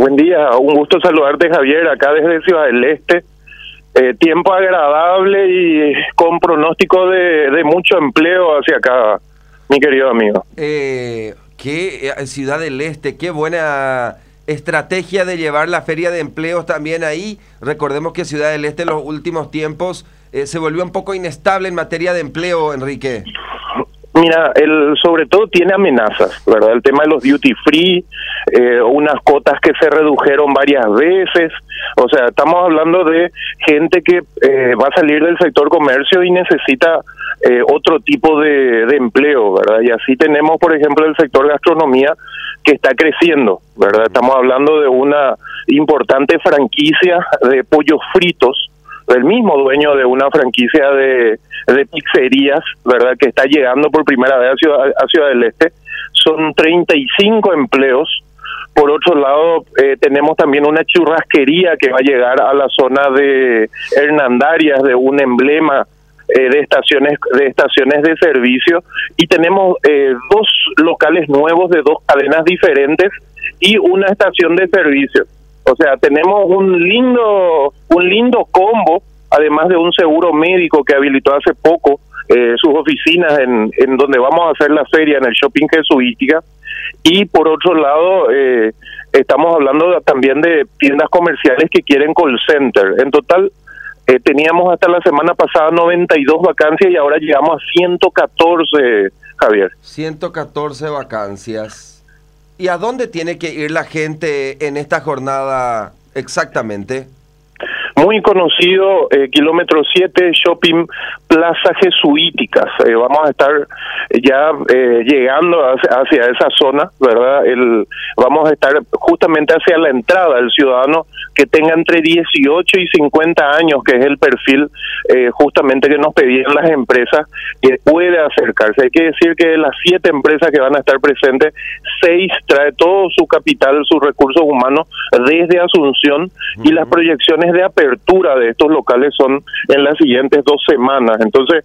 Buen día, un gusto saludarte, Javier, acá desde Ciudad del Este. Tiempo agradable y con pronóstico de mucho empleo hacia acá, mi querido amigo. Ciudad del Este, qué buena estrategia de llevar la feria de empleos también ahí. Recordemos que Ciudad del Este en los últimos tiempos se volvió un poco inestable en materia de empleo, Enrique. Mira, sobre todo tiene amenazas, ¿verdad? El tema de los duty free, unas cotas que se redujeron varias veces. O sea, estamos hablando de gente que va a salir del sector comercio y necesita otro tipo de empleo, ¿verdad? Y así tenemos, por ejemplo, el sector gastronomía que está creciendo, ¿verdad? Estamos hablando de una importante franquicia de pollos fritos, del mismo dueño de una franquicia de pizzerías, ¿verdad?, que está llegando por primera vez a Ciudad del Este. Son 35 empleos. Por otro lado, tenemos también una churrasquería que va a llegar a la zona de Hernandarias, de un emblema de estaciones de servicio, y tenemos dos locales nuevos de dos cadenas diferentes y una estación de servicio. O sea, tenemos un lindo combo, además de un seguro médico que habilitó hace poco sus oficinas en donde vamos a hacer la feria, en el Shopping Jesuítica. Y por otro lado, estamos hablando también de tiendas comerciales que quieren call center. En total, teníamos hasta la semana pasada 92 vacancias y ahora llegamos a 114, Javier. 114 vacancias. ¿Y a dónde tiene que ir la gente en esta jornada exactamente? Muy conocido, kilómetro 7, Shopping Plaza Jesuíticas. Vamos a estar ya llegando hacia esa zona, ¿verdad? Vamos a estar justamente hacia la entrada. El ciudadano que tenga entre 18 y 50 años, que es el perfil justamente que nos pedían las empresas, que puede acercarse. Hay que decir que de las 7 empresas que van a estar presentes, 6 trae todo su capital, sus recursos humanos desde Asunción, y las proyecciones de apertura de estos locales son en las siguientes 2 semanas. Entonces,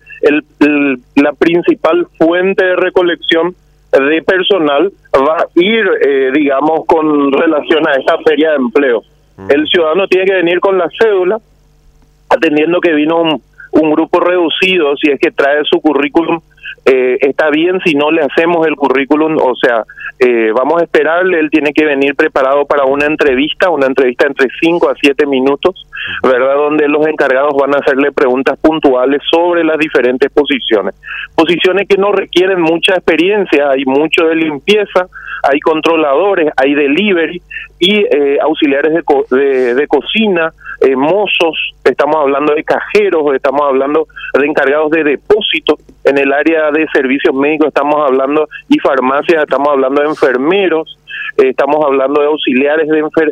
la principal fuente de recolección de personal va a ir, digamos, con relación a esta feria de empleo. El ciudadano tiene que venir con la cédula, atendiendo que vino un grupo reducido. Si es que trae su currículum, está bien. Si no le hacemos el currículum, o sea, vamos a esperarle. Él tiene que venir preparado para una entrevista entre 5 a 7 minutos, ¿verdad?, donde los encargados van a hacerle preguntas puntuales sobre las diferentes posiciones que no requieren mucha experiencia. Hay mucho de limpieza, hay controladores, hay delivery y auxiliares de cocina, mozos, estamos hablando de cajeros, estamos hablando de encargados de depósito. En el área de servicios médicos estamos hablando, y farmacias, estamos hablando de enfermeros, estamos hablando de auxiliares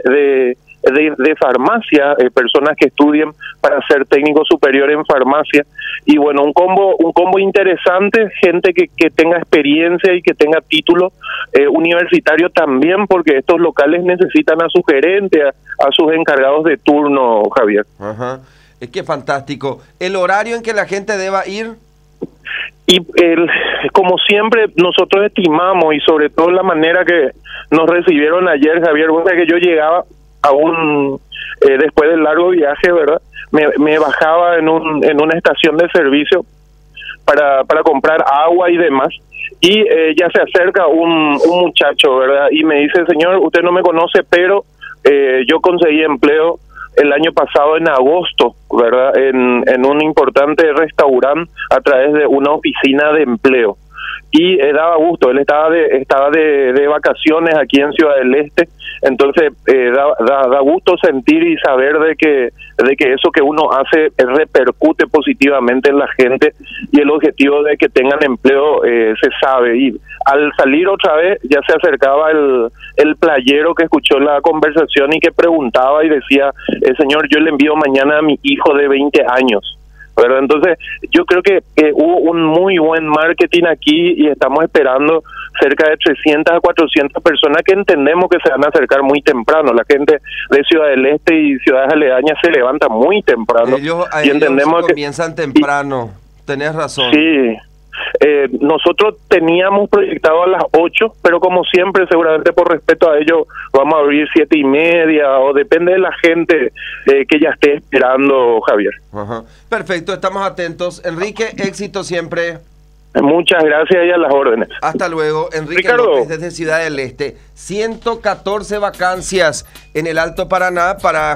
de farmacia, personas que estudien para ser técnico superior en farmacia. Y bueno, un combo interesante, gente que tenga experiencia y que tenga título universitario también, porque estos locales necesitan a su gerente, a sus encargados de turno, Javier. Ajá. Es que fantástico. ¿El horario en que la gente deba ir? Y como siempre, nosotros estimamos, y sobre todo la manera que nos recibieron ayer, Javier, que yo llegaba después del largo viaje, ¿verdad? Me bajaba en una estación de servicio para comprar agua y demás, y ya se acerca un muchacho, ¿verdad? Y me dice: señor, usted no me conoce, pero yo conseguí empleo el año pasado en agosto, ¿verdad?, en un importante restaurante a través de una oficina de empleo. Y daba gusto, él estaba de vacaciones aquí en Ciudad del Este. Entonces da gusto sentir y saber de que eso que uno hace repercute positivamente en la gente, y el objetivo de que tengan empleo se sabe. Y al salir otra vez ya se acercaba el playero que escuchó la conversación y que preguntaba y decía: señor, yo le envío mañana a mi hijo de 20 años. ¿Verdad? Entonces, yo creo que hubo un muy buen marketing aquí, y estamos esperando cerca de 300 a 400 personas que entendemos que se van a acercar muy temprano. La gente de Ciudad del Este y ciudades aledañas se levanta muy temprano. Ellos comienzan temprano. Tenés razón. Sí. Nosotros teníamos proyectado a las 8, pero como siempre, seguramente por respeto a ellos, vamos a abrir 7:30, o depende de la gente que ya esté esperando, Javier. Ajá. Perfecto, estamos atentos. Enrique, éxito siempre. Muchas gracias y a las órdenes. Hasta luego, Enrique Ricardo López desde Ciudad del Este. 114 vacancias en el Alto Paraná para